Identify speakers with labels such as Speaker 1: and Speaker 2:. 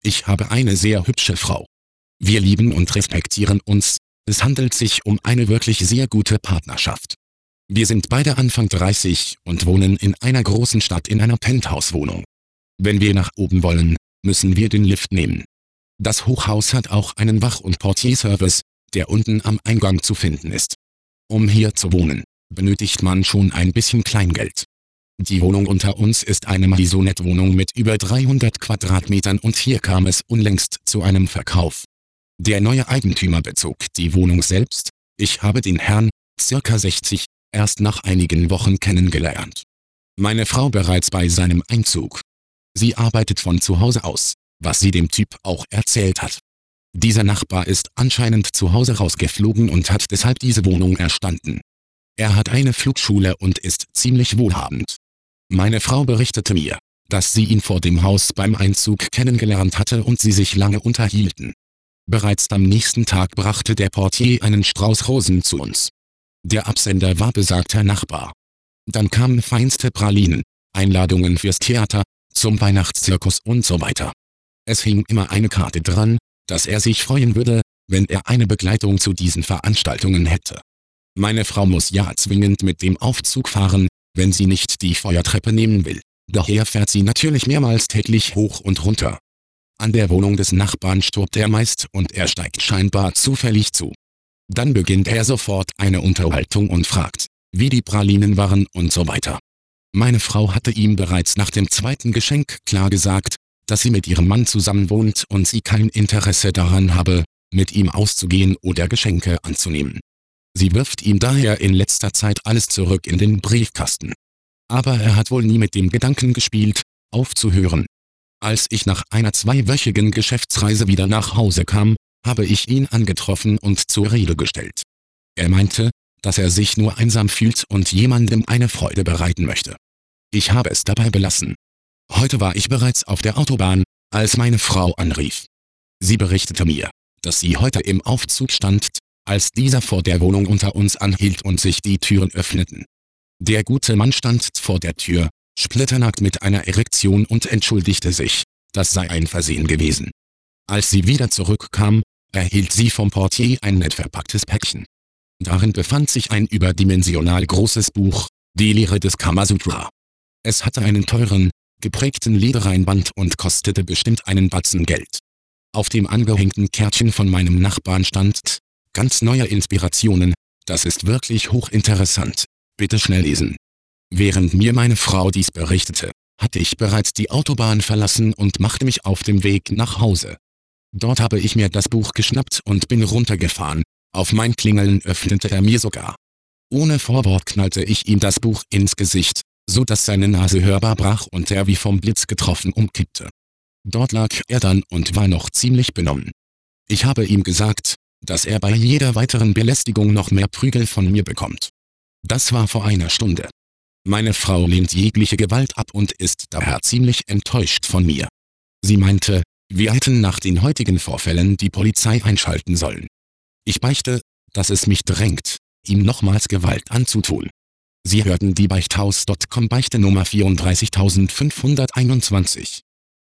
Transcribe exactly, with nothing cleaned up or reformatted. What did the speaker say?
Speaker 1: Ich habe eine sehr hübsche Frau. Wir lieben und respektieren uns, es handelt sich um eine wirklich sehr gute Partnerschaft. Wir sind beide Anfang dreißig und wohnen in einer großen Stadt in einer Penthouse-Wohnung. Wenn wir nach oben wollen, müssen wir den Lift nehmen. Das Hochhaus hat auch einen Wach- und Portierservice, der unten am Eingang zu finden ist. Um hier zu wohnen, benötigt man schon ein bisschen Kleingeld. Die Wohnung unter uns ist eine Maisonette-Wohnung mit über dreihundert Quadratmetern und hier kam es unlängst zu einem Verkauf. Der neue Eigentümer bezog die Wohnung selbst, ich habe den Herrn, circa sechzig, erst nach einigen Wochen kennengelernt. Meine Frau bereits bei seinem Einzug. Sie arbeitet von zu Hause aus, was sie dem Typ auch erzählt hat. Dieser Nachbar ist anscheinend zu Hause rausgeflogen und hat deshalb diese Wohnung erstanden. Er hat eine Flugschule und ist ziemlich wohlhabend. Meine Frau berichtete mir, dass sie ihn vor dem Haus beim Einzug kennengelernt hatte und sie sich lange unterhielten. Bereits am nächsten Tag brachte der Portier einen Strauß Rosen zu uns. Der Absender war besagter Nachbar. Dann kamen feinste Pralinen, Einladungen fürs Theater, zum Weihnachtszirkus und so weiter. Es hing immer eine Karte dran, dass er sich freuen würde, wenn er eine Begleitung zu diesen Veranstaltungen hätte. Meine Frau muss ja zwingend mit dem Aufzug fahren, wenn sie nicht die Feuertreppe nehmen will. Daher fährt sie natürlich mehrmals täglich hoch und runter. An der Wohnung des Nachbarn stürbt er meist und er steigt scheinbar zufällig zu. Dann beginnt er sofort eine Unterhaltung und fragt, wie die Pralinen waren und so weiter. Meine Frau hatte ihm bereits nach dem zweiten Geschenk klar gesagt, dass sie mit ihrem Mann zusammen wohnt und sie kein Interesse daran habe, mit ihm auszugehen oder Geschenke anzunehmen. Sie wirft ihm daher in letzter Zeit alles zurück in den Briefkasten. Aber er hat wohl nie mit dem Gedanken gespielt, aufzuhören. Als ich nach einer zweiwöchigen Geschäftsreise wieder nach Hause kam, habe ich ihn angetroffen und zur Rede gestellt. Er meinte, dass er sich nur einsam fühlt und jemandem eine Freude bereiten möchte. Ich habe es dabei belassen. Heute war ich bereits auf der Autobahn, als meine Frau anrief. Sie berichtete mir, dass sie heute im Aufzug stand, als dieser vor der Wohnung unter uns anhielt und sich die Türen öffneten. Der gute Mann stand vor der Tür, splitternackt mit einer Erektion und entschuldigte sich, das sei ein Versehen gewesen. Als sie wieder zurückkam, erhielt sie vom Portier ein nett verpacktes Päckchen. Darin befand sich ein überdimensional großes Buch, die Lehre des Kamasutra. Es hatte einen teuren, geprägten Ledereinband und kostete bestimmt einen Batzen Geld. Auf dem angehängten Kärtchen von meinem Nachbarn stand, ganz neue Inspirationen, das ist wirklich hochinteressant, bitte schnell lesen. Während mir meine Frau dies berichtete, hatte ich bereits die Autobahn verlassen und machte mich auf dem Weg nach Hause. Dort habe ich mir das Buch geschnappt und bin runtergefahren, auf mein Klingeln öffnete er mir sogar. Ohne Vorwort knallte ich ihm das Buch ins Gesicht, so dass seine Nase hörbar brach und er wie vom Blitz getroffen umkippte. Dort lag er dann und war noch ziemlich benommen. Ich habe ihm gesagt, dass er bei jeder weiteren Belästigung noch mehr Prügel von mir bekommt. Das war vor einer Stunde. Meine Frau lehnt jegliche Gewalt ab und ist daher ziemlich enttäuscht von mir. Sie meinte, wir hätten nach den heutigen Vorfällen die Polizei einschalten sollen. Ich beichte, dass es mich drängt, ihm nochmals Gewalt anzutun. Sie hörten die Beichthaus Punkt com Beichte Nummer vierunddreißigtausendfünfhunderteinundzwanzig.